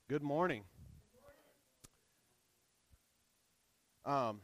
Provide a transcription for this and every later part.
Good morning. Um,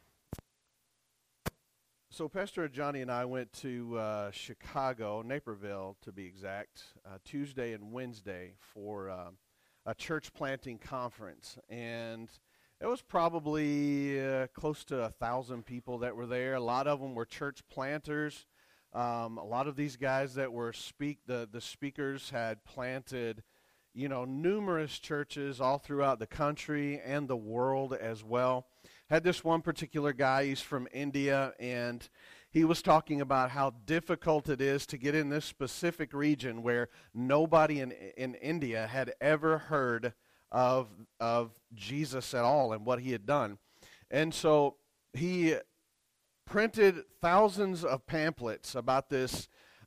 so Pastor Johnny and I went to Chicago, Naperville to be exact, Tuesday and Wednesday for a church planting conference. And it was probably close to 1,000 people that were there. A lot of them were church planters. A lot of these guys that were the speakers had planted numerous churches all throughout the country and the world as well. Had this one particular guy, he's from India, and he was talking about how difficult it is to get in this specific region where nobody in India had ever heard of Jesus at all and what he had done. And so he printed thousands of pamphlets about this,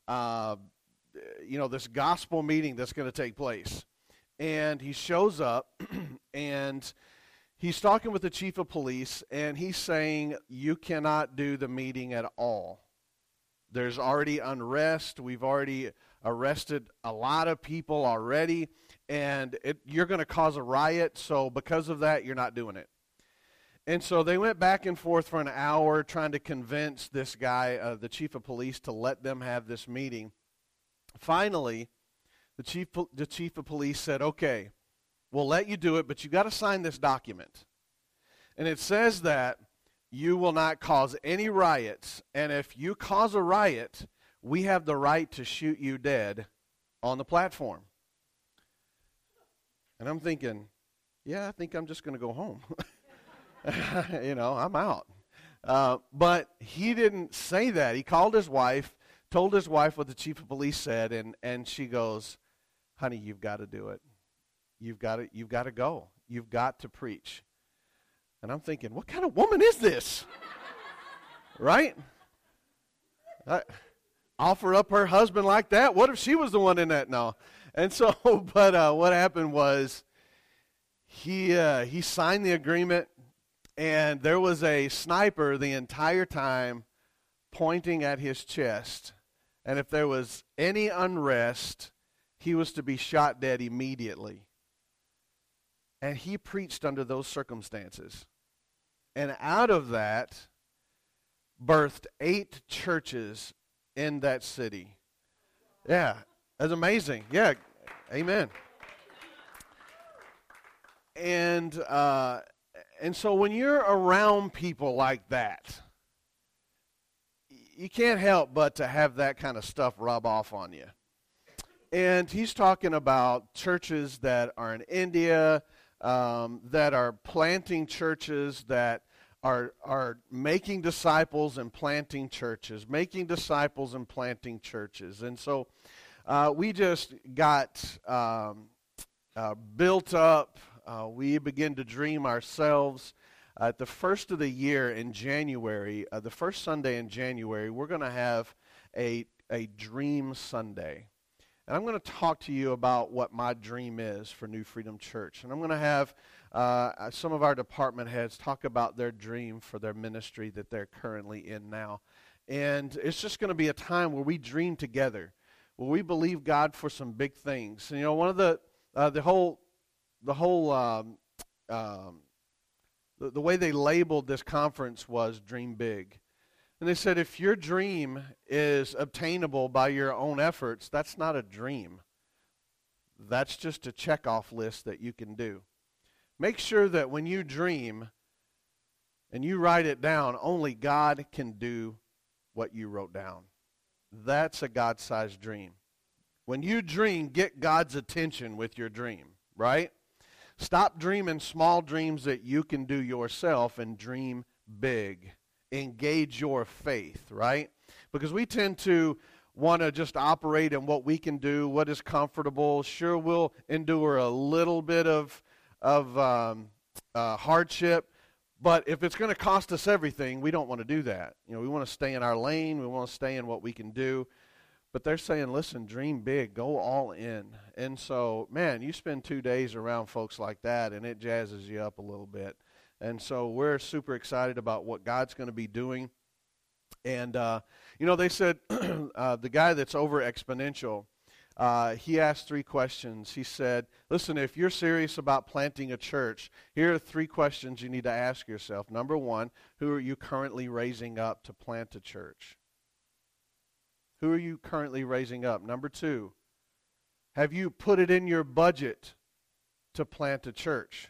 this gospel meeting that's going to take place. And he shows up, and he's talking with the chief of police, and he's saying, you cannot do the meeting at all. There's already unrest. We've already arrested a lot of people already, and you're going to cause a riot, so because of that, you're not doing it. And so they went back and forth for an hour trying to convince this guy, the chief of police, to let them have this meeting. Finally, the chief of police said, okay, we'll let you do it, but you got to sign this document. And it says that you will not cause any riots, and if you cause a riot, we have the right to shoot you dead on the platform. And I'm thinking, yeah, I think I'm just going to go home. I'm out. But he didn't say that. He called his wife, told his wife what the chief of police said, and she goes, honey, you've got to do it. You've got to go. You've got to preach. And I'm thinking, what kind of woman is this? Right? Offer up her husband like that? What if she was the one in that? No. And so, but what happened was he signed the agreement, and there was a sniper the entire time pointing at his chest. And if there was any unrest, he was to be shot dead immediately. And he preached under those circumstances. And out of that, birthed 8 churches in that city. Yeah, that's amazing. Yeah, amen. And so when you're around people like that, you can't help but to have that kind of stuff rub off on you. And he's talking about churches that are in India, that are planting churches, that are making disciples and planting churches, making disciples and planting churches. And so we just got built up. We begin to dream ourselves. At the first of the year in January, the first Sunday in January, we're going to have a Dream Sunday. And I'm going to talk to you about what my dream is for New Freedom Church. And I'm going to have some of our department heads talk about their dream for their ministry that they're currently in now. And it's just going to be a time where we dream together, where we believe God for some big things. And, one of the way they labeled this conference was Dream Big. And they said, if your dream is obtainable by your own efforts, that's not a dream. That's just a checkoff list that you can do. Make sure that when you dream and you write it down, only God can do what you wrote down. That's a God-sized dream. When you dream, get God's attention with your dream, right? Stop dreaming small dreams that you can do yourself and dream big. Engage your faith, right? Because we tend to want to just operate in what we can do, what is comfortable. Sure, we'll endure a little bit of hardship, but if it's going to cost us everything, we don't want to do that. We want to stay in our lane. We want to stay in what we can do. But they're saying, listen, dream big, go all in. And so, man, you spend 2 days around folks like that, and it jazzes you up a little bit. And so we're super excited about what God's going to be doing. And, they said the guy that's over Exponential, he asked 3 questions. He said, listen, if you're serious about planting a church, here are 3 questions you need to ask yourself. Number 1, who are you currently raising up to plant a church? Who are you currently raising up? Number 2, have you put it in your budget to plant a church?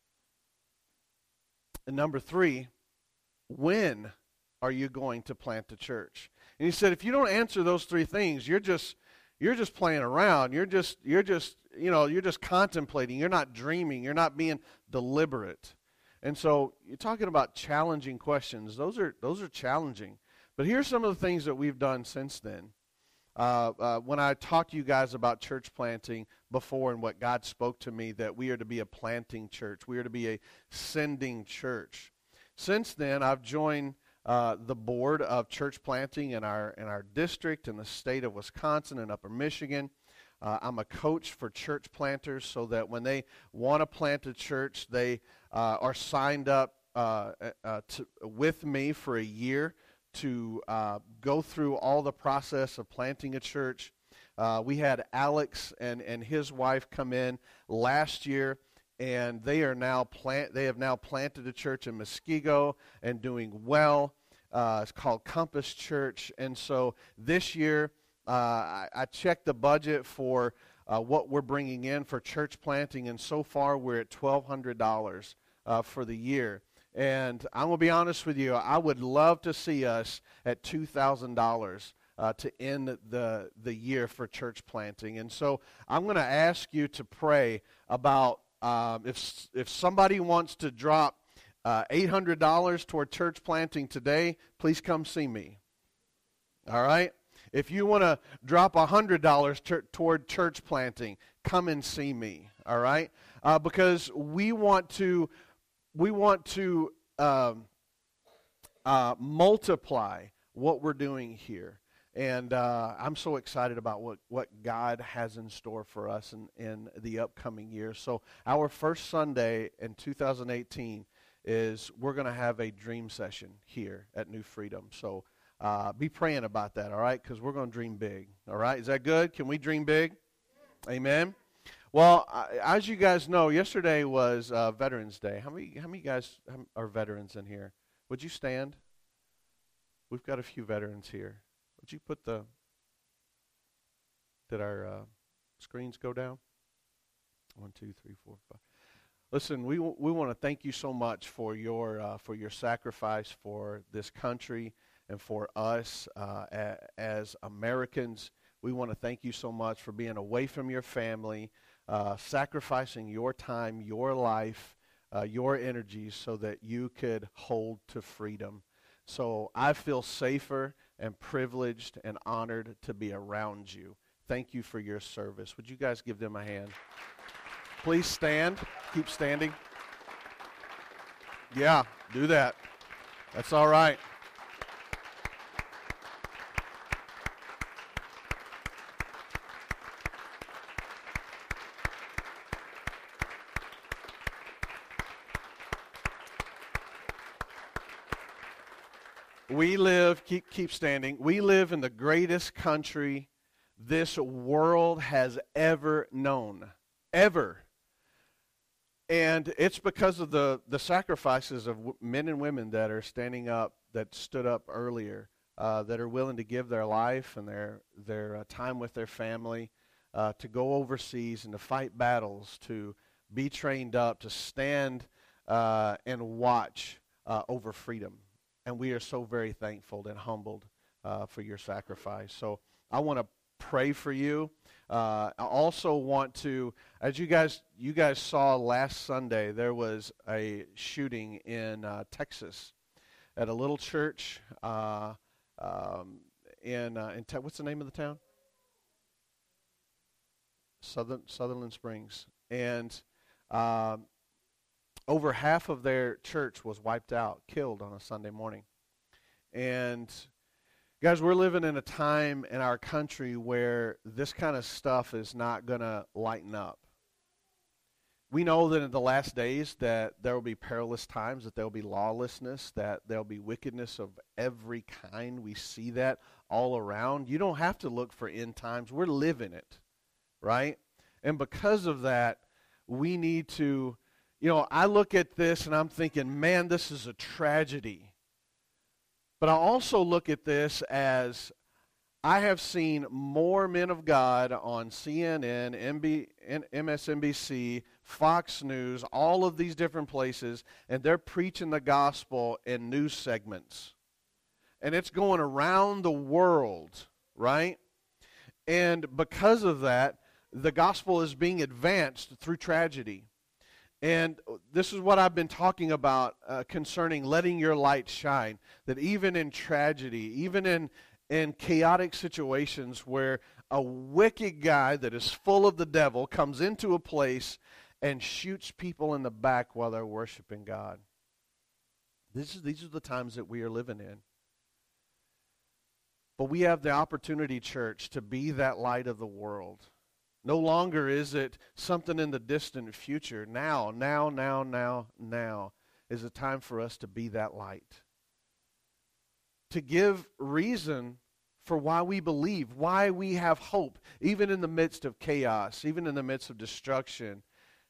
And number 3, when are you going to plant a church? And he said, if you don't answer those 3 things, you're just playing around. You're just contemplating. You're not dreaming. You're not being deliberate. And so you're talking about challenging questions. Those are challenging. But here's some of the things that we've done since then. When I talked to you guys about church planting before and what God spoke to me, that we are to be a planting church. We are to be a sending church. Since then, I've joined the board of church planting in our district in the state of Wisconsin and Upper Michigan. I'm a coach for church planters so that when they want to plant a church, they are signed up with me for a year to go through all the process of planting a church. We had Alex and his wife come in last year, and they have now planted a church in Muskego and doing well. It's called Compass Church. And so this year, I checked the budget for what we're bringing in for church planting, and so far we're at $1,200 for the year. And I'm going to be honest with you, I would love to see us at $2,000 to end the year for church planting. And so I'm going to ask you to pray about if somebody wants to drop $800 toward church planting today, please come see me. All right? If you want to drop $100 toward church planting, come and see me. All right? Because we want to multiply what we're doing here. And I'm so excited about what God has in store for us in the upcoming year. So our first Sunday in 2018 is we're going to have a dream session here at New Freedom. So be praying about that, all right? Because we're going to dream big, all right? Is that good? Can we dream big? Amen? Well, as you guys know, yesterday was Veterans Day. How many guys are veterans in here? Would you stand? We've got a few veterans here. Would you did our screens go down? 1, 2, 3, 4, 5. Listen, we want to thank you so much for your sacrifice for this country and for us as Americans. We want to thank you so much for being away from your family, sacrificing your time, your life, your energies so that you could hold to freedom. So I feel safer and privileged and honored to be around you. Thank you for your service. Would you guys give them a hand? Please stand. Keep standing. Yeah, do that. That's all right. We live, keep standing. We live in the greatest country this world has ever known. Ever. And it's because of the sacrifices of men and women that are standing up, that stood up earlier, that are willing to give their life and their time with their family, to go overseas and to fight battles, to be trained up, to stand and watch over freedom. And we are so very thankful and humbled for your sacrifice. So I want to pray for you. I also want to, as you guys saw last Sunday, there was a shooting in Texas at a little church in what's the name of the town? Sutherland Springs. And over half of their church was wiped out, killed on a Sunday morning. And guys, we're living in a time in our country where this kind of stuff is not going to lighten up. We know that in the last days that there will be perilous times, that there will be lawlessness, that there will be wickedness of every kind. We see that all around. You don't have to look for end times. We're living it. right? And because of that, we need to, I look at this and I'm thinking, man, this is a tragedy. But I also look at this as I have seen more men of God on CNN, MSNBC, Fox News, all of these different places, and they're preaching the gospel in news segments. And it's going around the world, right? And because of that, the gospel is being advanced through tragedy. And this is what I've been talking about concerning letting your light shine, that even in tragedy, even in chaotic situations where a wicked guy that is full of the devil comes into a place and shoots people in the back while they're worshiping God. These are the times that we are living in. But we have the opportunity, church, to be that light of the world. No longer is it something in the distant future. Now is the time for us to be that light. To give reason for why we believe, why we have hope, even in the midst of chaos, even in the midst of destruction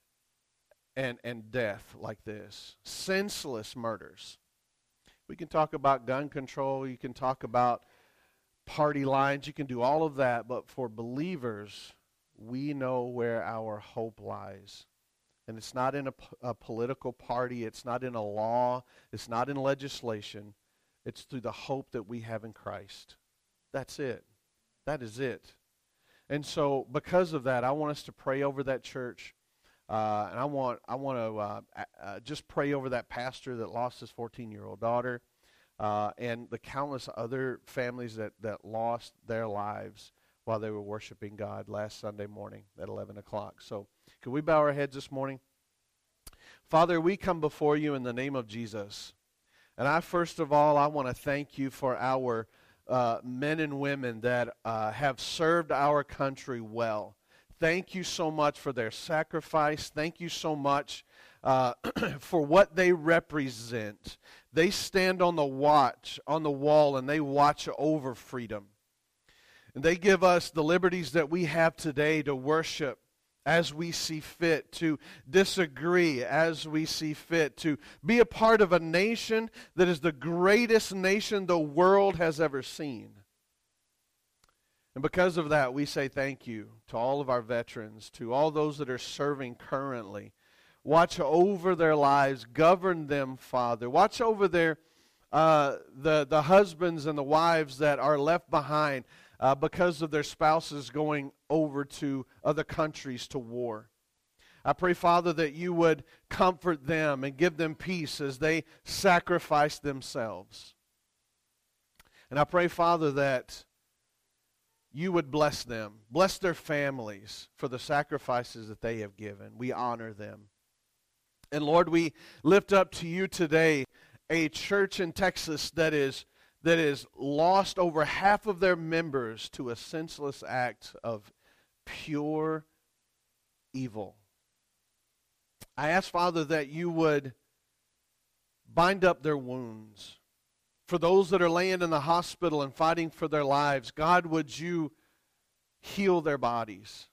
and death like this. Senseless murders. We can talk about gun control. You can talk about party lines. You can do all of that. But for believers, we know where our hope lies. And it's not in a political party. It's not in a law. It's not in legislation. It's through the hope that we have in Christ. That's it. That is it. And so because of that, I want us to pray over that church. And I want to just pray over that pastor that lost his 14-year-old daughter and the countless other families that lost their lives while they were worshiping God last Sunday morning at 11 o'clock. So could we bow our heads this morning? Father, we come before you in the name of Jesus. And first of all, I want to thank you for our men and women that have served our country well. Thank you so much for their sacrifice. Thank you so much for what they represent. They stand on the wall, and they watch over freedom. And they give us the liberties that we have today to worship as we see fit, to disagree as we see fit, to be a part of a nation that is the greatest nation the world has ever seen. And because of that, we say thank you to all of our veterans, to all those that are serving currently. Watch over their lives, govern them, Father. Watch over the husbands and the wives that are left behind because of their spouses going over to other countries to war. I pray, Father, that you would comfort them and give them peace as they sacrifice themselves. And I pray, Father, that you would bless them, bless their families for the sacrifices that they have given. We honor them. And Lord, we lift up to you today a church in Texas that is lost over half of their members to a senseless act of pure evil. I ask, Father, that you would bind up their wounds. For those that are laying in the hospital and fighting for their lives, God, would you heal their bodies?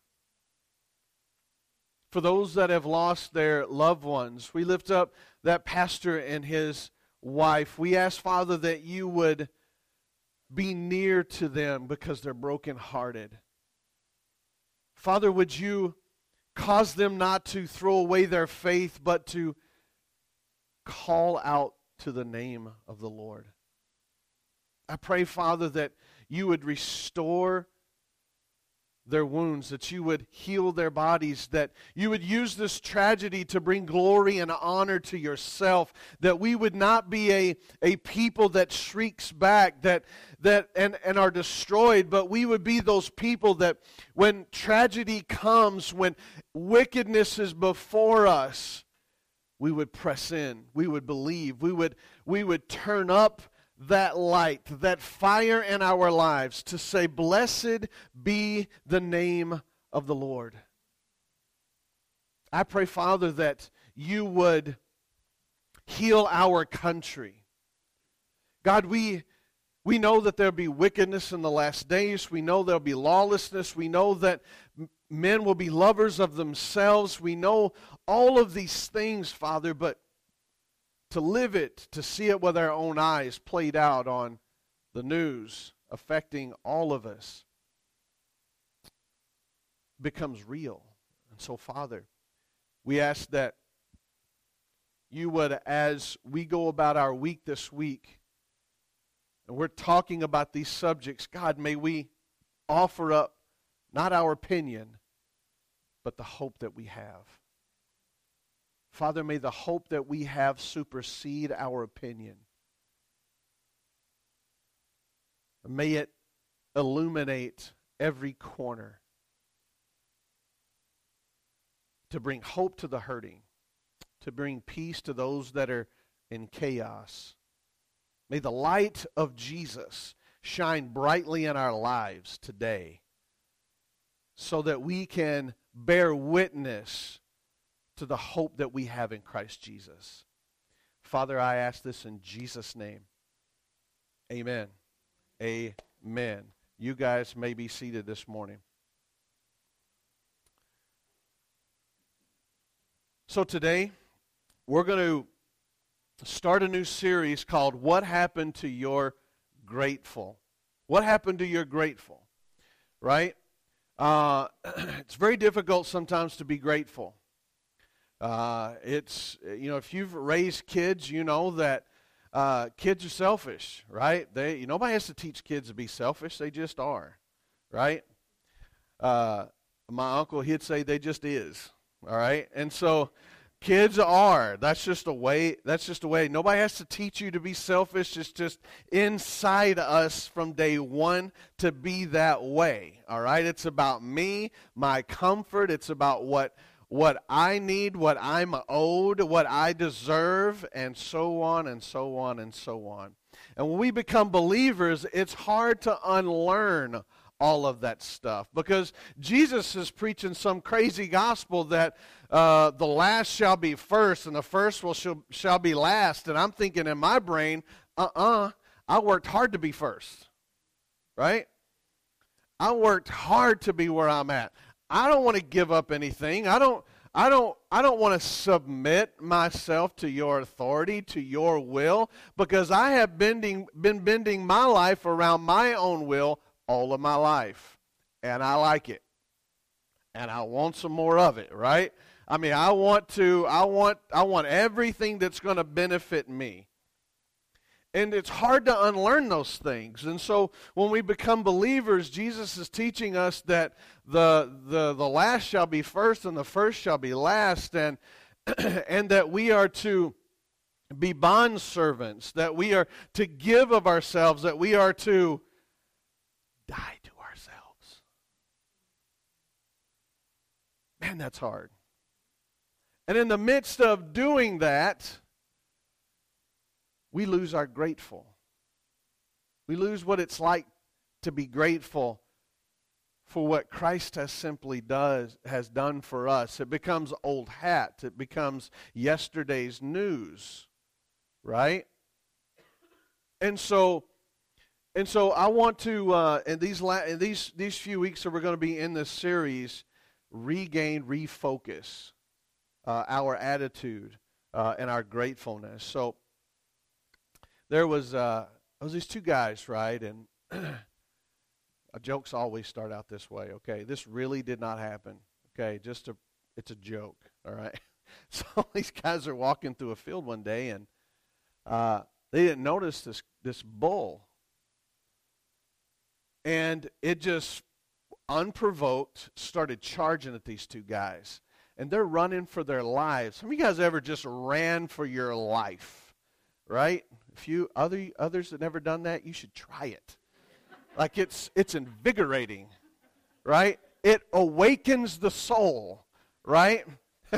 For those that have lost their loved ones, we lift up that pastor and his wife. We ask, Father, that you would be near to them because they're brokenhearted. Father, would you cause them not to throw away their faith, but to call out to the name of the Lord? I pray, Father, that you would restore their wounds, that you would heal their bodies, that you would use this tragedy to bring glory and honor to yourself, that we would not be a people that shrieks back and are destroyed, but we would be those people that when tragedy comes, when wickedness is before us, we would press in, we would believe, we would turn up that light, that fire in our lives to say, blessed be the name of the Lord. I pray, Father, that you would heal our country. God, we know that there'll be wickedness in the last days. We know there'll be lawlessness. We know that men will be lovers of themselves. We know all of these things, Father, but to live it, to see it with our own eyes played out on the news, affecting all of us, becomes real. And so, Father, we ask that you would, as we go about our week this week, and we're talking about these subjects, God, may we offer up not our opinion, but the hope that we have. Father, may the hope that we have supersede our opinion. May it illuminate every corner to bring hope to the hurting, to bring peace to those that are in chaos. May the light of Jesus shine brightly in our lives today so that we can bear witness to the hope that we have in Christ Jesus. Father, I ask this in Jesus' name. Amen. Amen. You guys may be seated this morning. So today, we're going to start a new series called What Happened to Your Grateful? What happened to your grateful? Right? It's very difficult sometimes to be grateful. If you've raised kids, you know that kids are selfish, right? Nobody has to teach kids to be selfish. They just are, right? My uncle, he'd say they just is, all right? And so kids are. That's just a way. Nobody has to teach you to be selfish. It's just inside us from day one to be that way, all right? It's about me, my comfort. It's about what I need, what I'm owed, what I deserve, and so on and so on and so on. And when we become believers, it's hard to unlearn all of that stuff because Jesus is preaching some crazy gospel that the last shall be first and the first shall be last. And I'm thinking in my brain, I worked hard to be first, right? I worked hard to be where I'm at. I don't want to give up anything. I don't want to submit myself to your authority, to your will, because I have been bending my life around my own will all of my life. And I like it. And I want some more of it, right? I mean, I want everything that's going to benefit me. And it's hard to unlearn those things. And so when we become believers, Jesus is teaching us that the last shall be first and the first shall be last, and and that we are to be bondservants, that we are to give of ourselves, that we are to die to ourselves. Man, that's hard. And in the midst of doing that, we lose our grateful. We lose what it's like to be grateful for what Christ has done for us. It becomes old hat. It becomes yesterday's news, right? And so I want to in these few weeks that we're going to be in this series, refocus our attitude and our gratefulness. So there was these two guys, right? And jokes always start out this way. Okay, this really did not happen. Okay, it's a joke. All right. So these guys are walking through a field one day, and they didn't notice this bull, and it just unprovoked started charging at these two guys, and they're running for their lives. Some of you guys ever just ran for your life, right? A few others that never done that, you should try it. Like it's invigorating, right? It awakens the soul, right?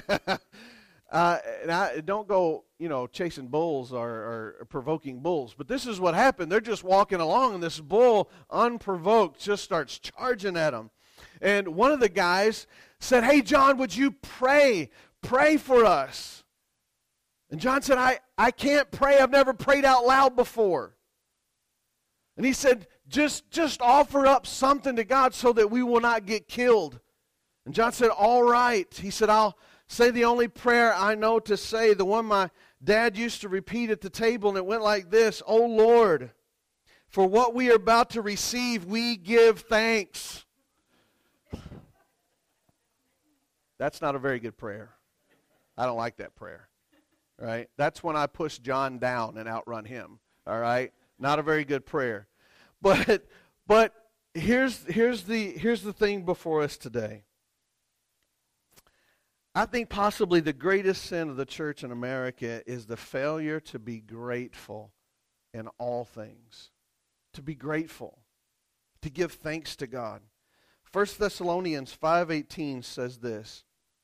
And I don't go, chasing bulls or provoking bulls. But this is what happened. They're just walking along, and this bull, unprovoked, just starts charging at them. And one of the guys said, "Hey, John, would you pray? Pray for us." And John said, I can't pray. I've never prayed out loud before. And he said, just offer up something to God so that we will not get killed. And John said, all right. He said, I'll say the only prayer I know to say, the one my dad used to repeat at the table, and it went like this: "Oh Lord, for what we are about to receive, we give thanks." That's not a very good prayer. I don't like that prayer, right? That's when I push John down and outrun him, all right? Not a very good prayer. But here's the thing before us today. I think possibly the greatest sin of the church in America is the failure to be grateful in all things. To be grateful. To give thanks to God. 1 Thessalonians 5:18 says this: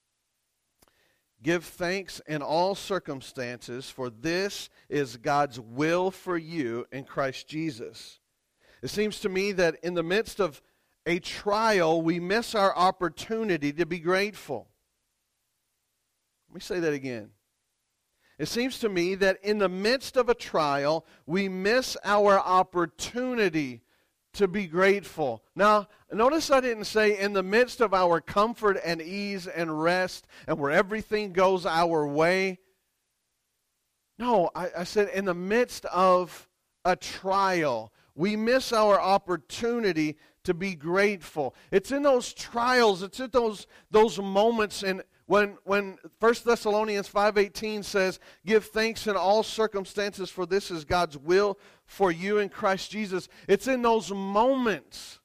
"Give thanks in all circumstances, for this is God's will for you in Christ Jesus." It seems to me that in the midst of a trial, we miss our opportunity to be grateful. Let me say that again. It seems to me that in the midst of a trial, we miss our opportunity to be grateful. Now, notice I didn't say in the midst of our comfort and ease and rest and where everything goes our way. No, I said in the midst of a trial, we miss our opportunity to be grateful. It's in those trials, it's in those moments when 1 Thessalonians 5:18 says, "Give thanks in all circumstances, for this is God's will for you in Christ Jesus." It's in those moments.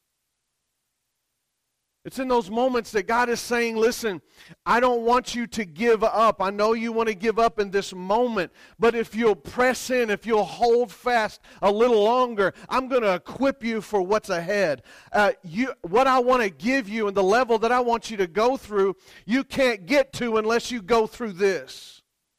It's in those moments that God is saying, listen, I don't want you to give up. I know you want to give up in this moment, but if you'll press in, if you'll hold fast a little longer, I'm going to equip you for what's ahead. What I want to give you and the level that I want you to go through, you can't get to unless you go through this.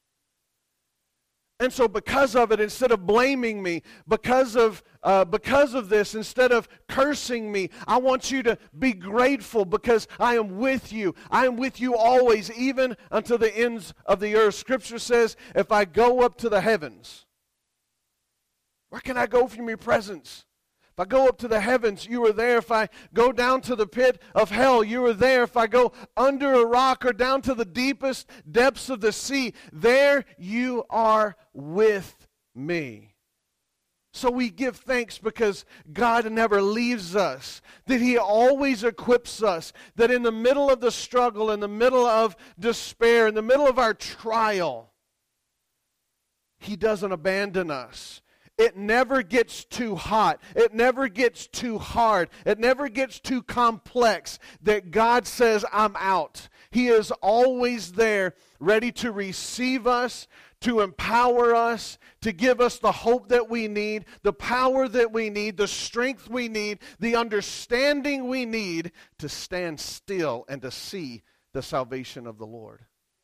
And so because of it, instead of blaming me, because of this, instead of cursing me, I want you to be grateful because I am with you. I am with you always, even until the ends of the earth. Scripture says, if I go up to the heavens, where can I go from your presence? If I go up to the heavens, you are there. If I go down to the pit of hell, you are there. If I go under a rock or down to the deepest depths of the sea, there you are with me. So we give thanks because God never leaves us, that He always equips us, that in the middle of the struggle, in the middle of despair, in the middle of our trial, He doesn't abandon us. It never gets too hot. It never gets too hard. It never gets too complex that God says, I'm out. He is always there, ready to receive us, to empower us, to give us the hope that we need, the power that we need, the strength we need, the understanding we need to stand still and to see the salvation of the Lord.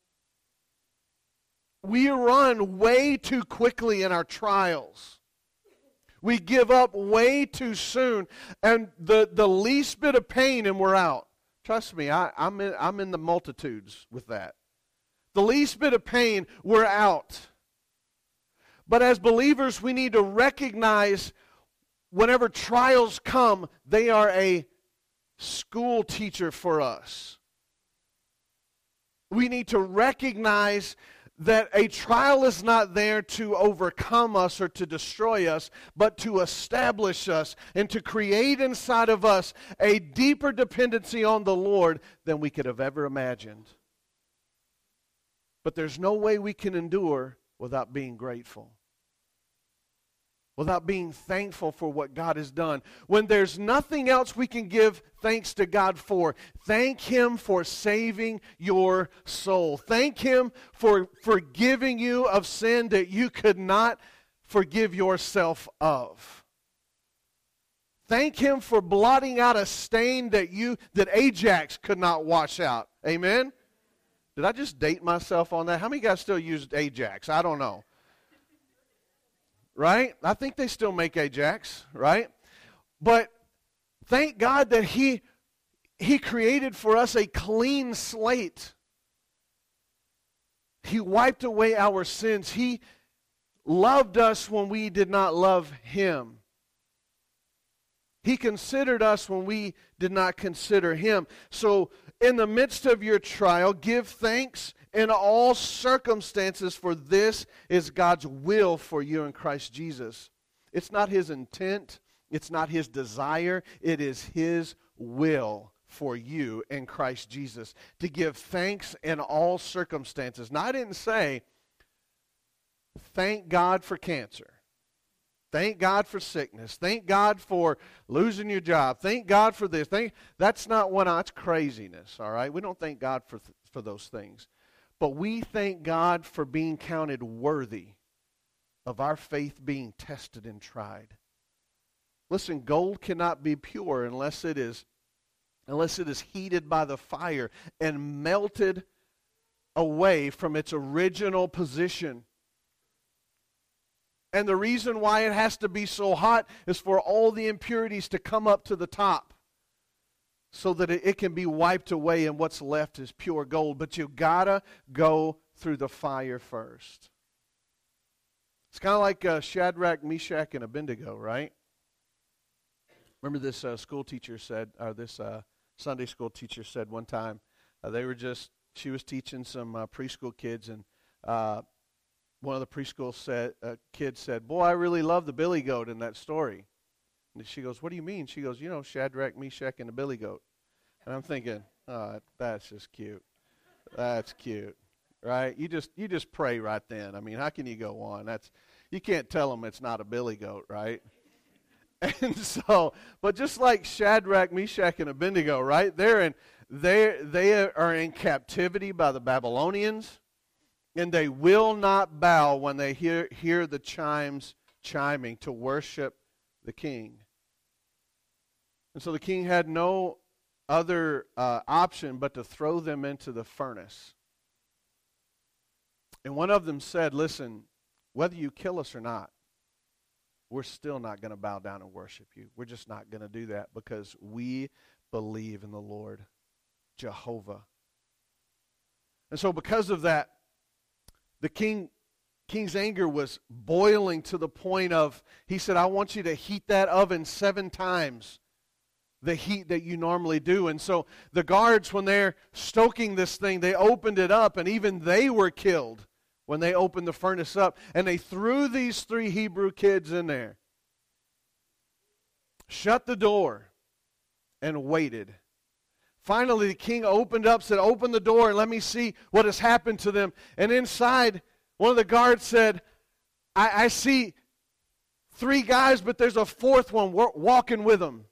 We run way too quickly in our trials. We give up way too soon, and the least bit of pain and we're out. Trust me, I'm in the multitudes with that. The least bit of pain, we're out. But as believers, we need to recognize whenever trials come, they are a school teacher for us. We need to recognize that a trial is not there to overcome us or to destroy us, but to establish us and to create inside of us a deeper dependency on the Lord than we could have ever imagined. But there's no way we can endure without being grateful, without being thankful for what God has done. When there's nothing else we can give thanks to God for, thank Him for saving your soul. Thank Him for forgiving you of sin that you could not forgive yourself of. Thank Him for blotting out a stain that Ajax could not wash out. Amen? Did I just date myself on that? How many guys still use Ajax? I don't know. Right? I think they still make Ajax, right? But thank God that He created for us a clean slate. He wiped away our sins. He loved us when we did not love Him. He considered us when we did not consider him. So in the midst of your trial, give thanks in all circumstances, for this is God's will for you in Christ Jesus. It's not his intent. It's not his desire. It is his will for you in Christ Jesus to give thanks in all circumstances. Now, I didn't say, thank God for cancer. Thank God for sickness. Thank God for losing your job. Thank God for this. That's not that's craziness, all right? We don't thank God for those things. But we thank God for being counted worthy of our faith being tested and tried. Listen, gold cannot be pure unless it is heated by the fire and melted away from its original position. And the reason why it has to be so hot is for all the impurities to come up to the top so that it can be wiped away and what's left is pure gold. But you gotta go through the fire first. It's kind of like Shadrach, Meshach, and Abednego, right? Remember this school teacher said, or this Sunday school teacher said one time, she was teaching some preschool kids, and one of the preschool kids said, "Boy, I really love the billy goat in that story." And she goes, "What do you mean?" She goes, Shadrach, Meshach, and the billy goat. And I'm thinking, oh, that's just cute. That's cute, right? You just pray right then. I mean, how can you go on? You can't tell them it's not a billy goat, right? And so, but just like Shadrach, Meshach, and Abednego, right? They are in captivity by the Babylonians. And they will not bow when they hear the chimes chiming to worship the king. And so the king had no other option but to throw them into the furnace. And one of them said, "Listen, whether you kill us or not, we're still not going to bow down and worship you. We're just not going to do that because we believe in the Lord, Jehovah." And so because of that, the king's anger was boiling to the point of, he said, "I want you to heat that oven 7 times the heat that you normally do." And so the guards, when they're stoking this thing, they opened it up, and even they were killed when they opened the furnace up. And they threw these 3 Hebrew kids in there, shut the door, and waited. Finally, the king opened up, said, "Open the door and let me see what has happened to them." And inside, one of the guards said, I see 3 guys, but there's a 4th one walking with them.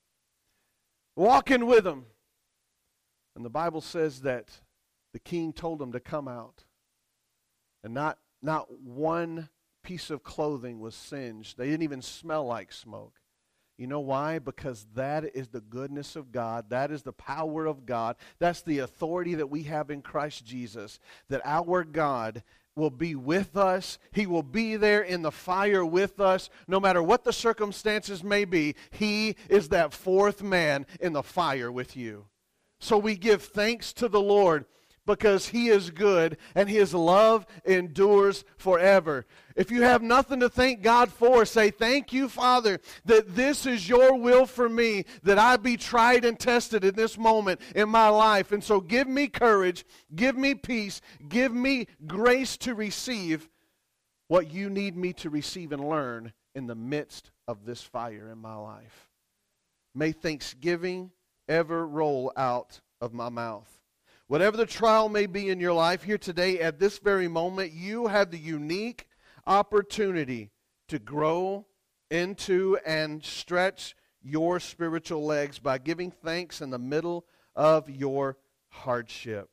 Walking with them. And the Bible says that the king told them to come out. And not one piece of clothing was singed. They didn't even smell like smoke. You know why? Because that is the goodness of God. That is the power of God. That's the authority that we have in Christ Jesus. That our God will be with us. He will be there in the fire with us. No matter what the circumstances may be, He is that 4th man in the fire with you. So we give thanks to the Lord because He is good and His love endures forever. If you have nothing to thank God for, say, "Thank you, Father, that this is your will for me, that I be tried and tested in this moment in my life. And so give me courage, give me peace, give me grace to receive what you need me to receive and learn in the midst of this fire in my life." May thanksgiving ever roll out of my mouth. Whatever the trial may be in your life here today, at this very moment, you have the unique opportunity to grow into and stretch your spiritual legs by giving thanks in the middle of your hardship.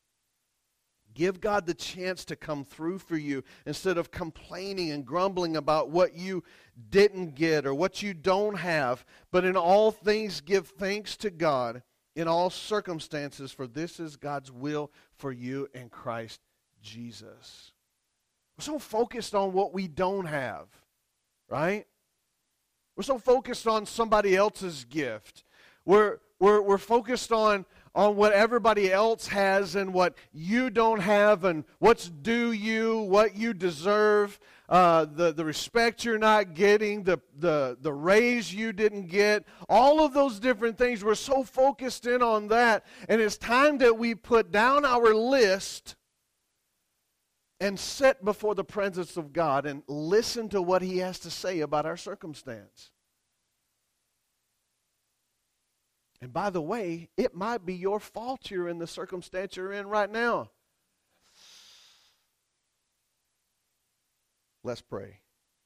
Give God the chance to come through for you instead of complaining and grumbling about what you didn't get or what you don't have. But in all things, give thanks to God in all circumstances, for this is God's will for you in Christ Jesus. We're so focused on what we don't have, right? We're so focused on somebody else's gift. We're focused on on what everybody else has and what you don't have and what's due you, what you deserve, the respect you're not getting, the raise you didn't get, all of those different things. We're so focused in on that. And it's time that we put down our list and sit before the presence of God and listen to what He has to say about our circumstance. And by the way, it might be your fault you're in the circumstance you're in right now. Let's pray.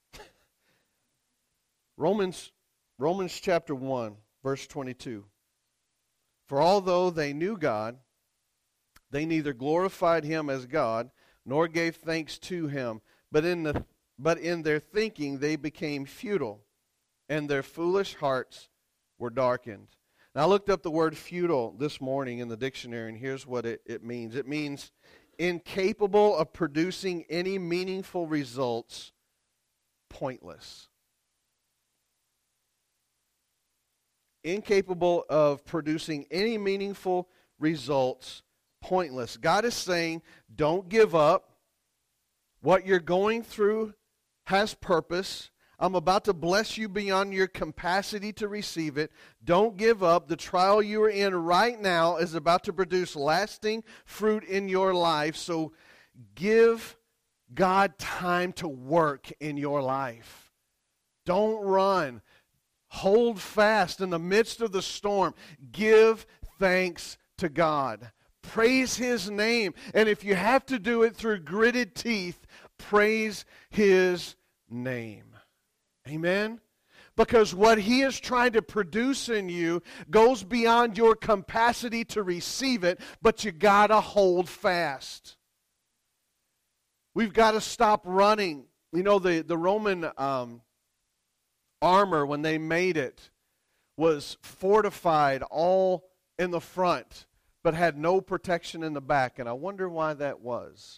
Romans chapter 1, verse 22. For although they knew God, they neither glorified Him as God, nor gave thanks to Him, but in their thinking they became futile, and their foolish hearts were darkened. Now, I looked up the word futile this morning in the dictionary, and here's what it means. It means incapable of producing any meaningful results, pointless. Incapable of producing any meaningful results, pointless. God is saying, don't give up. What you're going through has purpose. I'm about to bless you beyond your capacity to receive it. Don't give up. The trial you are in right now is about to produce lasting fruit in your life. So give God time to work in your life. Don't run. Hold fast in the midst of the storm. Give thanks to God. Praise His name. And if you have to do it through gritted teeth, praise His name. Amen? Because what He is trying to produce in you goes beyond your capacity to receive it, but you got to hold fast. We've got to stop running. You know, the Roman armor, when they made it, was fortified all in the front, but had no protection in the back. And I wonder why that was.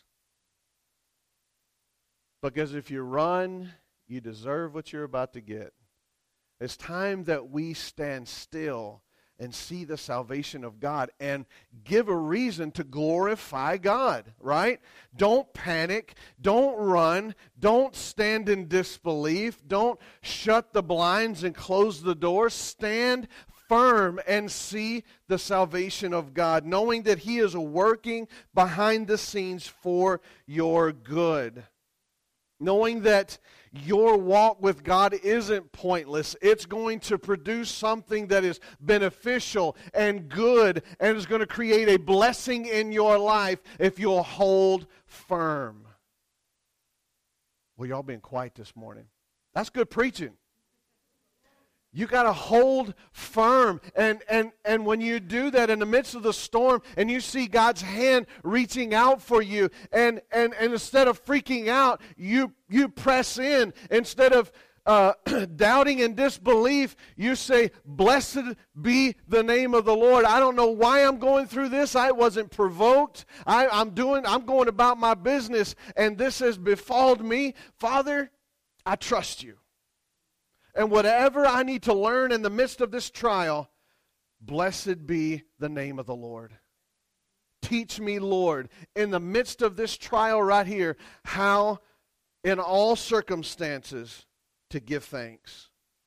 Because if you run, you deserve what you're about to get. It's time that we stand still and see the salvation of God and give a reason to glorify God, right? Don't panic. Don't run. Don't stand in disbelief. Don't shut the blinds and close the doors. Stand firm and see the salvation of God, knowing that He is working behind the scenes for your good. Knowing that your walk with God isn't pointless. It's going to produce something that is beneficial and good and is going to create a blessing in your life if you'll hold firm. Well, y'all been quiet this morning. That's good preaching. You got to hold firm. And when you do that in the midst of the storm and you see God's hand reaching out for you, and instead of freaking out, you press in. Instead of doubting and disbelief, you say, blessed be the name of the Lord. I don't know why I'm going through this. I wasn't provoked. I'm going about my business, and this has befalled me. Father, I trust you. And whatever I need to learn in the midst of this trial, blessed be the name of the Lord. Teach me, Lord, in the midst of this trial right here, how in all circumstances to give thanks.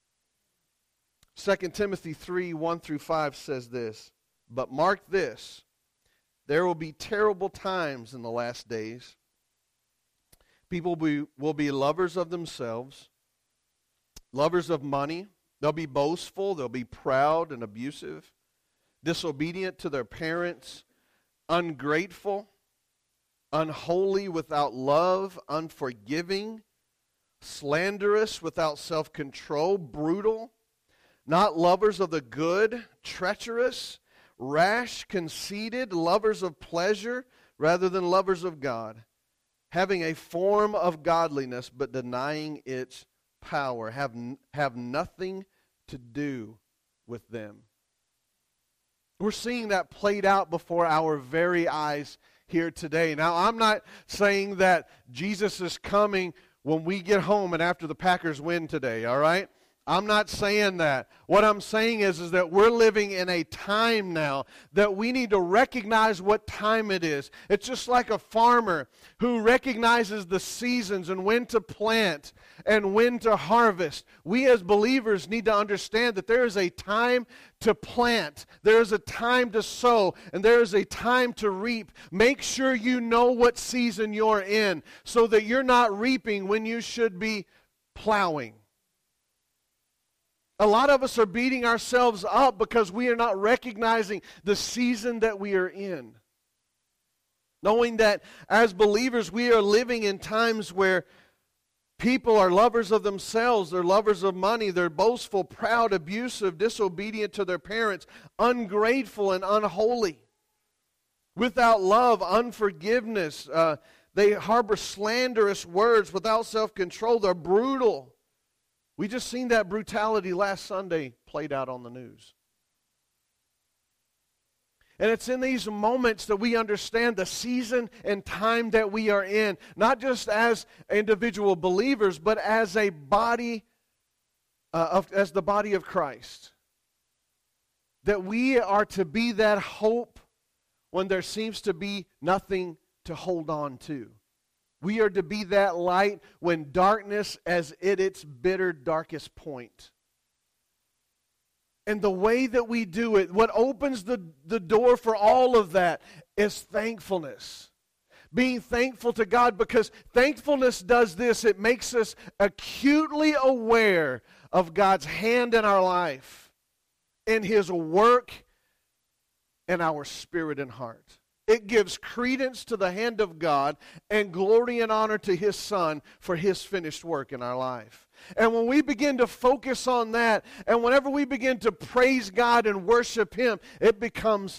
2 Timothy 3, 1 through 5 says this, but mark this, there will be terrible times in the last days. People will be lovers of themselves, lovers of money. They'll be boastful. They'll be proud and abusive, disobedient to their parents, ungrateful, unholy, without love, unforgiving, slanderous, without self-control, brutal, not lovers of the good, treacherous, rash, conceited, lovers of pleasure rather than lovers of God, having a form of godliness but denying its power, have nothing to do with them. We're seeing that played out before our very eyes here today. Now, I'm not saying that Jesus is coming when we get home and after the Packers win today, all right? I'm not saying that. What I'm saying is that we're living in a time now that we need to recognize what time it is. It's just like a farmer who recognizes the seasons and when to plant and when to harvest. We as believers need to understand that there is a time to plant, there is a time to sow, and there is a time to reap. Make sure you know what season you're in so that you're not reaping when you should be plowing. A lot of us are beating ourselves up because we are not recognizing the season that we are in. Knowing that as believers we are living in times where people are lovers of themselves, they're lovers of money, they're boastful, proud, abusive, disobedient to their parents, ungrateful and unholy. Without love, unforgiveness, they harbor slanderous words without self-control, they're brutal. We just seen that brutality last Sunday played out on the news. And it's in these moments that we understand the season and time that we are in, not just as individual believers, but as a body, as the body of Christ. That we are to be that hope when there seems to be nothing to hold on to. We are to be that light when darkness is at its bitter, darkest point. And the way that we do it, what opens the door for all of that is thankfulness. Being thankful to God, because thankfulness does this. It makes us acutely aware of God's hand in our life, in His work, in our spirit and heart. It gives credence to the hand of God and glory and honor to His Son for His finished work in our life. And when we begin to focus on that, and whenever we begin to praise God and worship Him, it becomes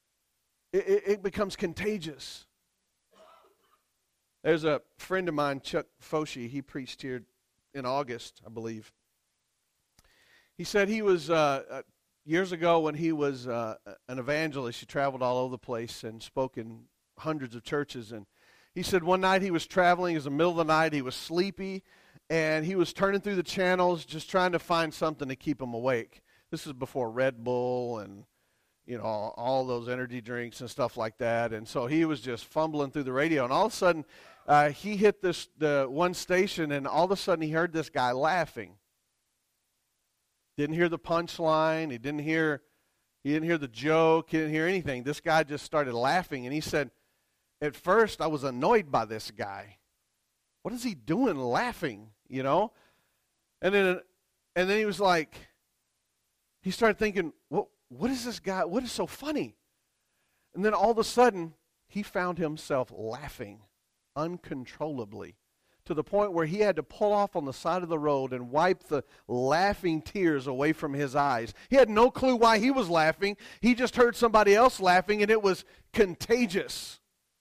contagious. There's a friend of mine, Chuck Foshi. He preached here in August, I believe. He said he was years ago, when he was an evangelist, he traveled all over the place and spoke in hundreds of churches. And he said one night he was traveling, it was the middle of the night, he was sleepy, and he was turning through the channels just trying to find something to keep him awake. This is before Red Bull and, you know, all those energy drinks and stuff like that. And so he was just fumbling through the radio, and all of a sudden he hit the one station, and all of a sudden he heard this guy laughing. Didn't hear the punchline. He didn't hear the joke. He didn't hear anything. This guy just started laughing, and he said, at first I was annoyed by this guy. What is he doing laughing, you know? And then he was like, he started thinking, what is this guy? What is so funny? And then all of a sudden, he found himself laughing uncontrollably, to the point where he had to pull off on the side of the road and wipe the laughing tears away from his eyes. He had no clue why he was laughing. He just heard somebody else laughing, and it was contagious.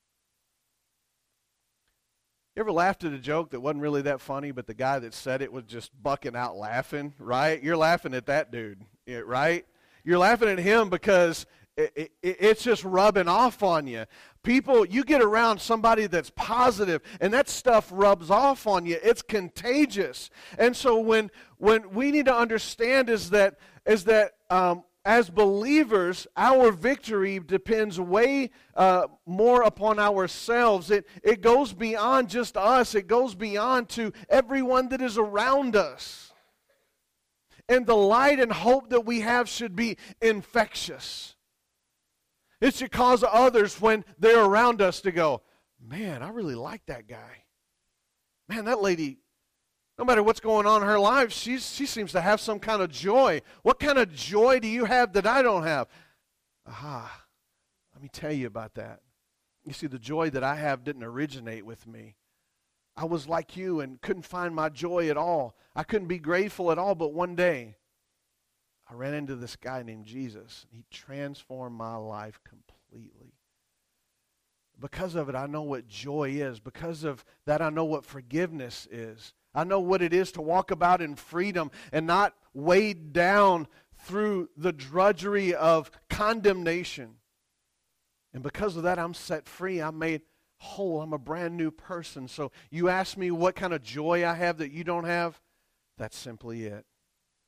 You ever laughed at a joke that wasn't really that funny, but the guy that said it was just bucking out laughing, right? You're laughing at that dude, right? You're laughing at him because it's just rubbing off on you. People, you get around somebody that's positive, and that stuff rubs off on you. It's contagious. And so when we need to understand is that as believers, our victory depends way more upon ourselves. It goes beyond just us. It goes beyond to everyone that is around us. And the light and hope that we have should be infectious. It should cause others, when they're around us, to go, man, I really like that guy. Man, that lady, no matter what's going on in her life, she seems to have some kind of joy. What kind of joy do you have that I don't have? Aha, let me tell you about that. You see, the joy that I have didn't originate with me. I was like you and couldn't find my joy at all. I couldn't be grateful at all, but one day, I ran into this guy named Jesus. He transformed my life completely. Because of it, I know what joy is. Because of that, I know what forgiveness is. I know what it is to walk about in freedom and not weighed down through the drudgery of condemnation. And because of that, I'm set free. I'm made whole. I'm a brand new person. So you ask me what kind of joy I have that you don't have? That's simply it.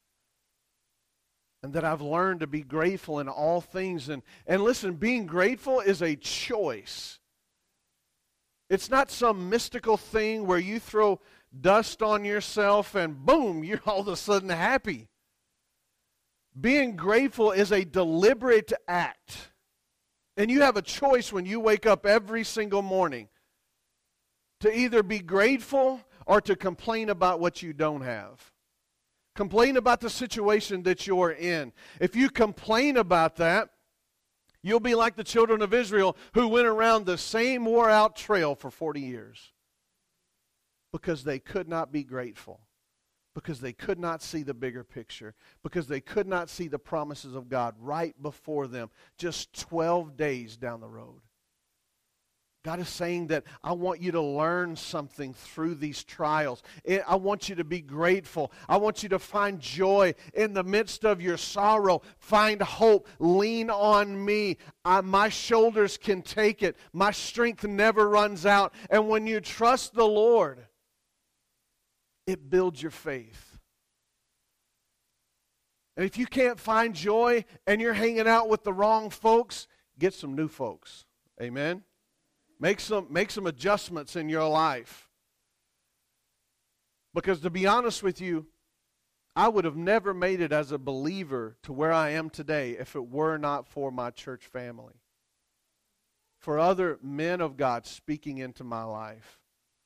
and that I've learned to be grateful in all things. And listen, being grateful is a choice. It's not some mystical thing where you throw dust on yourself and boom, you're all of a sudden happy. Being grateful is a deliberate act. And you have a choice when you wake up every single morning to either be grateful or to complain about what you don't have. Complain about the situation that you're in. If you complain about that, you'll be like the children of Israel who went around the same wore-out trail for 40 years because they could not be grateful, because they could not see the bigger picture, because they could not see the promises of God right before them just 12 days down the road. God is saying that I want you to learn something through these trials. I want you to be grateful. I want you to find joy in the midst of your sorrow. Find hope. Lean on me. My shoulders can take it. My strength never runs out. And when you trust the Lord, it builds your faith. And if you can't find joy and you're hanging out with the wrong folks, get some new folks. Amen? Make some adjustments in your life. Because to be honest with you, I would have never made it as a believer to where I am today if it were not for my church family. For other men of God speaking into my life.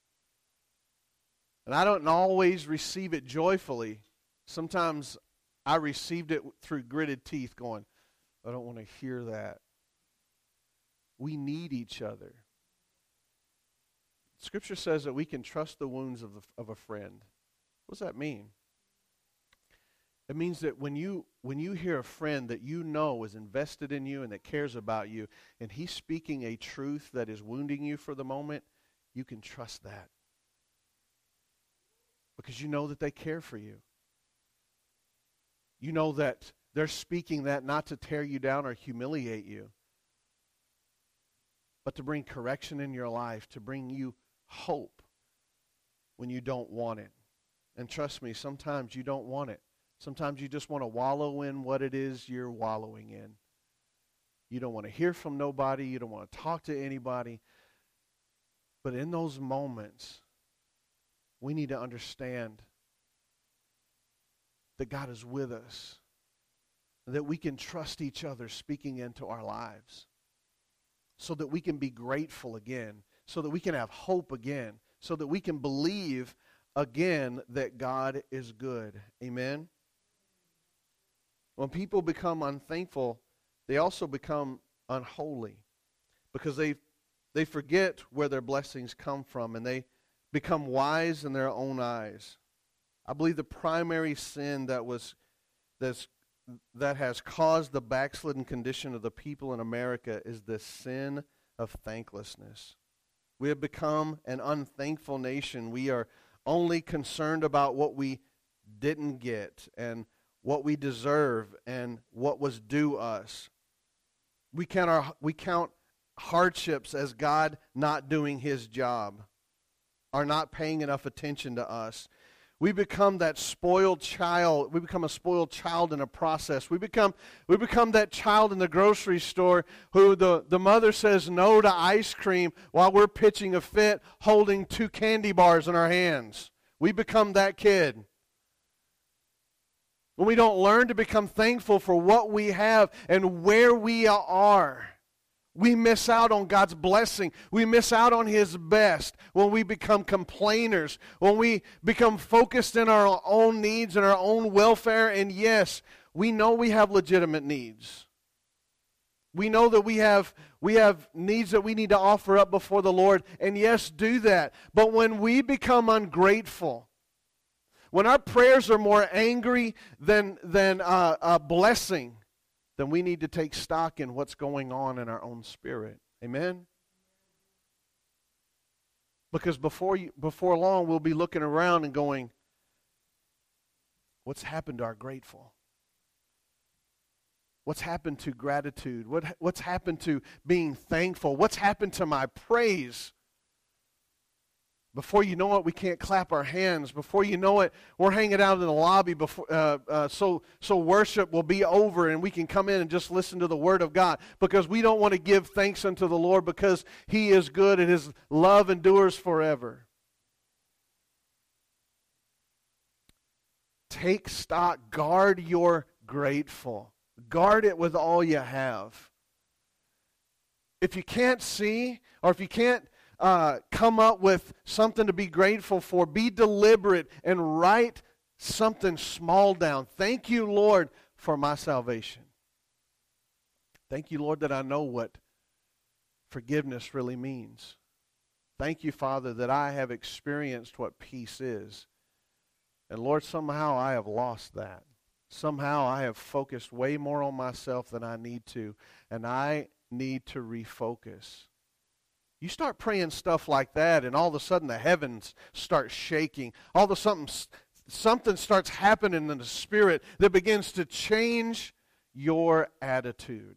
And I don't always receive it joyfully. Sometimes I received it through gritted teeth going, I don't want to hear that. We need each other. Scripture says that we can trust the wounds of a friend. What does that mean? It means that when you hear a friend that you know is invested in you and that cares about you, and he's speaking a truth that is wounding you for the moment, you can trust that. Because you know that they care for you. You know that they're speaking that not to tear you down or humiliate you, but to bring correction in your life, to bring you hope when you don't want it. And trust me, sometimes you don't want it. Sometimes you just want to wallow in what it is you're wallowing in. You don't want to hear from nobody. You don't want to talk to anybody. But in those moments, we need to understand that God is with us, that we can trust each other speaking into our lives, so that we can be grateful again, so that we can have hope again, so that we can believe again that God is good. Amen? When people become unthankful, they also become unholy because they forget where their blessings come from and they become wise in their own eyes. I believe the primary sin that has caused the backslidden condition of the people in America is the sin of thanklessness. We have become an unthankful nation. We are only concerned about what we didn't get and what we deserve and what was due us. We count hardships as God not doing his job, or not paying enough attention to us. We become that spoiled child. We become a spoiled child in a process. We become that child in the grocery store who the mother says no to ice cream while we're pitching a fit holding 2 candy bars in our hands. We become that kid. When we don't learn to become thankful for what we have and where we are, we miss out on God's blessing. We miss out on his best when we become complainers, when we become focused in our own needs and our own welfare. And yes, we know we have legitimate needs. We know that we have needs that we need to offer up before the Lord. And yes, do that. But when we become ungrateful, when our prayers are more angry than a blessing, then we need to take stock in what's going on in our own spirit. Amen? Because before long, we'll be looking around and going, what's happened to our grateful? What's happened to gratitude? What's happened to being thankful? What's happened to my praise? Before you know it, we can't clap our hands. Before you know it, we're hanging out in the lobby so worship will be over and we can come in and just listen to the Word of God, because we don't want to give thanks unto the Lord because He is good and His love endures forever. Take stock. Guard your grateful. Guard it with all you have. If you can't see, or if you can't come up with something to be grateful for, be deliberate and write something small down. Thank you, Lord, for my salvation. Thank you, Lord, that I know what forgiveness really means. Thank you, Father, that I have experienced what peace is. And Lord, somehow I have lost that. Somehow I have focused way more on myself than I need to, and I need to refocus. You start praying stuff like that, and all of a sudden the heavens start shaking. All of a sudden something starts happening in the spirit that begins to change your attitude.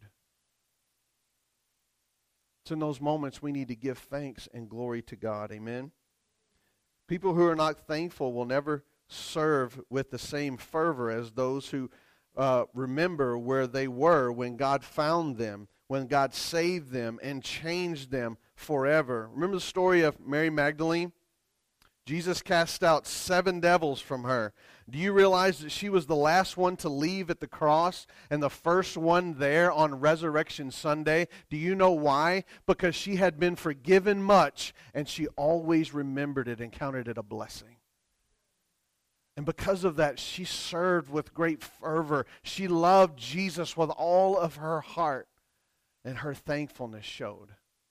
It's in those moments we need to give thanks and glory to God. Amen? People who are not thankful will never serve with the same fervor as those who remember where they were when God found them, when God saved them and changed them forever. Remember the story of Mary Magdalene? Jesus cast out 7 devils from her. Do you realize that she was the last one to leave at the cross and the first one there on Resurrection Sunday? Do you know why? Because she had been forgiven much, and she always remembered it and counted it a blessing. And because of that, she served with great fervor. She loved Jesus with all of her heart, and her thankfulness showed.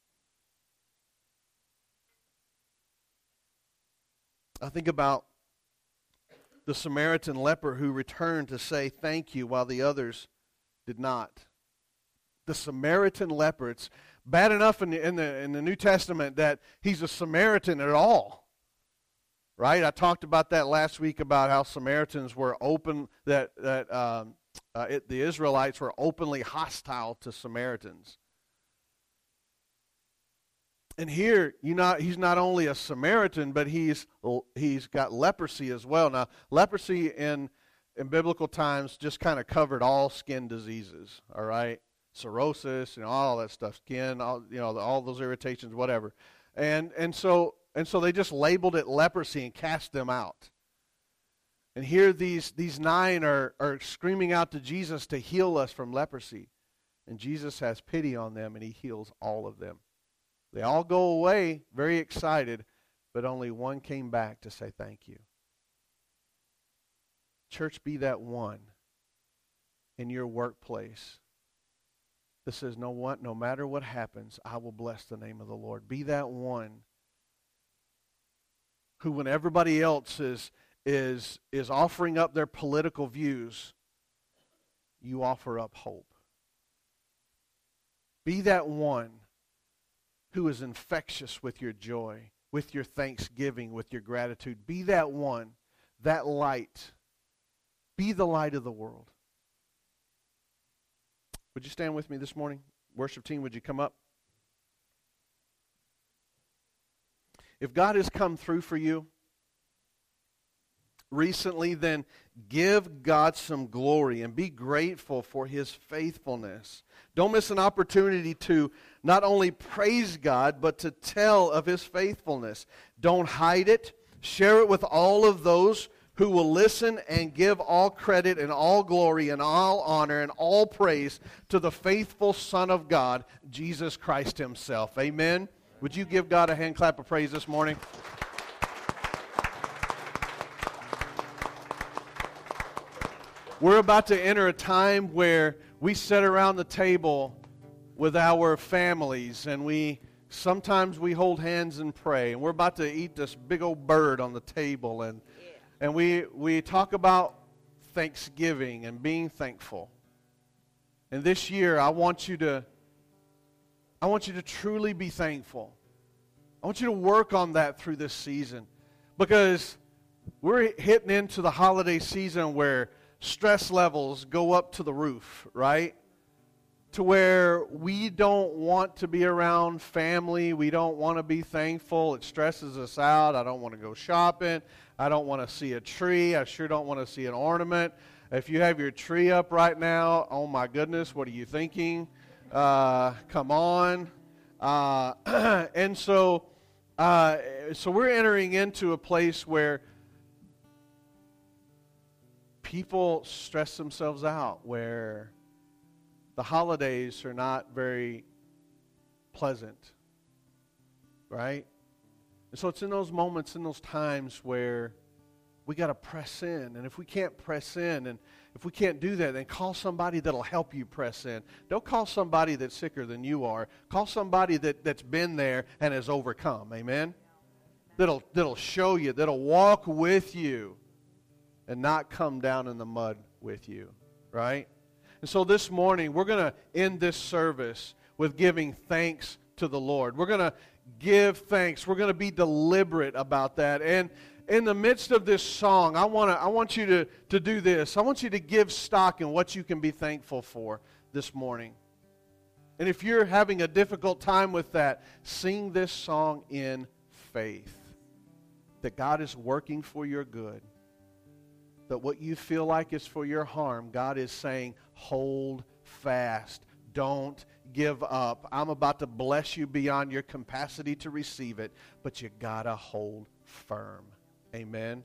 I think about the Samaritan leper who returned to say thank you while the others did not. The Samaritan leper, it's bad enough in the New Testament that he's a Samaritan at all. Right? I talked about that last week, about how Samaritans were open, the Israelites were openly hostile to Samaritans. And here, he's not only a Samaritan, but he's got leprosy as well. Now, leprosy in biblical times just kind of covered all skin diseases, all right? Cirrhosis, all that stuff, skin, all those irritations, whatever. And so they just labeled it leprosy and cast them out. And here these 9 are screaming out to Jesus to heal us from leprosy. And Jesus has pity on them, and He heals all of them. They all go away very excited, but only one came back to say thank you. Church, be that one in your workplace that says, no matter what happens, I will bless the name of the Lord. Be that one who, when everybody else is offering up their political views, you offer up hope. Be that one who is infectious with your joy, with your thanksgiving, with your gratitude. Be that one, that light. Be the light of the world. Would you stand with me this morning? Worship team, would you come up? If God has come through for you recently, then give God some glory and be grateful for His faithfulness. Don't miss an opportunity to not only praise God, but to tell of His faithfulness. Don't hide it. Share it with all of those who will listen, and give all credit and all glory and all honor and all praise to the faithful Son of God, Jesus Christ Himself. Amen. Would you give God a hand clap of praise this morning? We're about to enter a time where we sit around the table with our families, and sometimes we hold hands and pray, and we're about to eat this big old bird on the table, and we talk about Thanksgiving and being thankful. And this year, I want you to truly be thankful. I want you to work on that through this season, because we're hitting into the holiday season where stress levels go up to the roof, right? to where we don't want to be around family. We don't want to be thankful. It stresses us out. I don't want to go shopping. I don't want to see a tree. I sure don't want to see an ornament. If you have your tree up right now, oh my goodness, what are you thinking? Come on. And so we're entering into a place where people stress themselves out, where the holidays are not very pleasant, right? And so it's in those moments, in those times where we got to press in. And if we can't press in, and if we can't do that, then call somebody that'll help you press in. Don't call somebody that's sicker than you are. Call somebody that's been there and has overcome, amen? That'll show you, that'll walk with you and not come down in the mud with you, right? And so this morning, we're going to end this service with giving thanks to the Lord. We're going to give thanks. We're going to be deliberate about that. And in the midst of this song, I want you to do this. I want you to give stock in what you can be thankful for this morning. And if you're having a difficult time with that, sing this song in faith. That God is working for your good. That what you feel like is for your harm, God is saying, hold fast. Don't give up. I'm about to bless you beyond your capacity to receive it, but you gotta hold firm. Amen.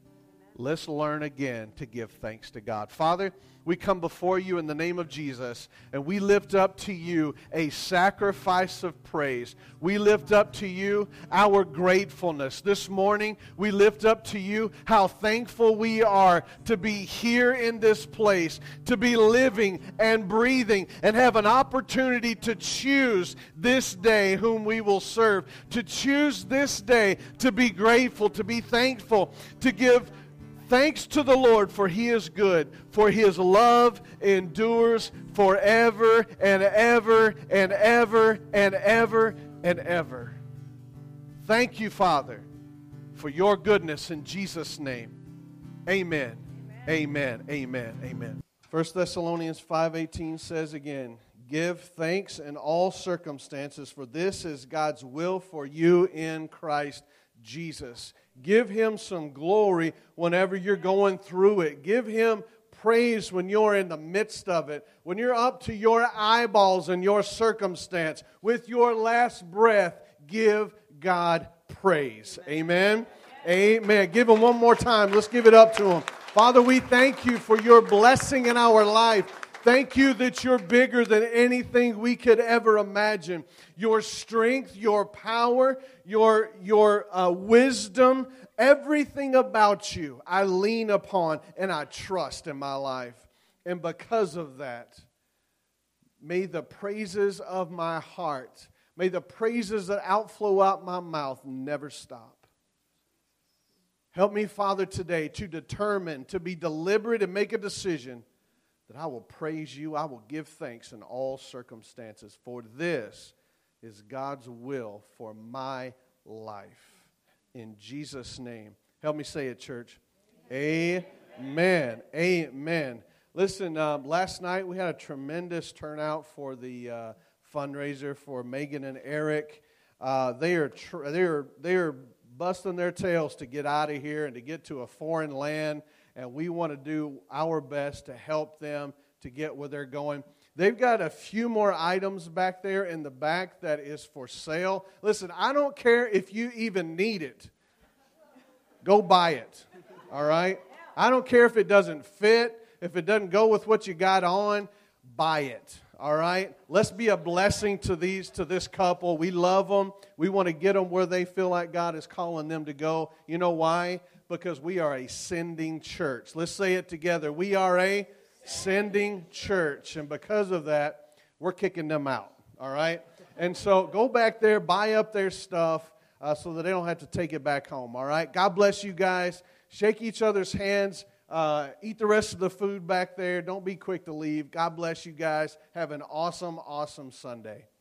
Let's learn again to give thanks to God. Father, we come before you in the name of Jesus, and we lift up to you a sacrifice of praise. We lift up to you our gratefulness. This morning, we lift up to you how thankful we are to be here in this place, to be living and breathing, and have an opportunity to choose this day whom we will serve, to choose this day to be grateful, to be thankful, to give thanks to the Lord, for He is good, for His love endures forever and ever and ever and ever and ever. Thank you, Father, for your goodness in Jesus' name. Amen. Amen. Amen. Amen. 1 Thessalonians 5:18 says again, give thanks in all circumstances, for this is God's will for you in Christ Jesus. Give Him some glory whenever you're going through it. Give Him praise when you're in the midst of it. When you're up to your eyeballs in your circumstance, with your last breath, give God praise. Amen? Amen. Give Him one more time. Let's give it up to Him. Father, we thank you for your blessing in our life. Thank you that you're bigger than anything we could ever imagine. Your strength, your power, your wisdom, everything about you I lean upon and I trust in my life. And because of that, may the praises of my heart, may the praises that outflow out my mouth never stop. Help me, Father, today to determine, to be deliberate and make a decision that I will praise you, I will give thanks in all circumstances, for this is God's will for my life. In Jesus' name. Help me say it, church. Amen. Amen. Listen, last night we had a tremendous turnout for the fundraiser for Megan and Eric. They are busting their tails to get out of here and to get to a foreign land. And we want to do our best to help them to get where they're going. They've got a few more items back there in the back that is for sale. Listen, I don't care if you even need it. Go buy it, all right? I don't care if it doesn't fit, if it doesn't go with what you got on, buy it, all right? Let's be a blessing to this couple. We love them. We want to get them where they feel like God is calling them to go. You know why? Because we are a sending church. Let's say it together. We are a sending church. And because of that, we're kicking them out. All right? And so go back there, buy up their stuff so that they don't have to take it back home. All right? God bless you guys. Shake each other's hands. Eat the rest of the food back there. Don't be quick to leave. God bless you guys. Have an awesome, awesome Sunday.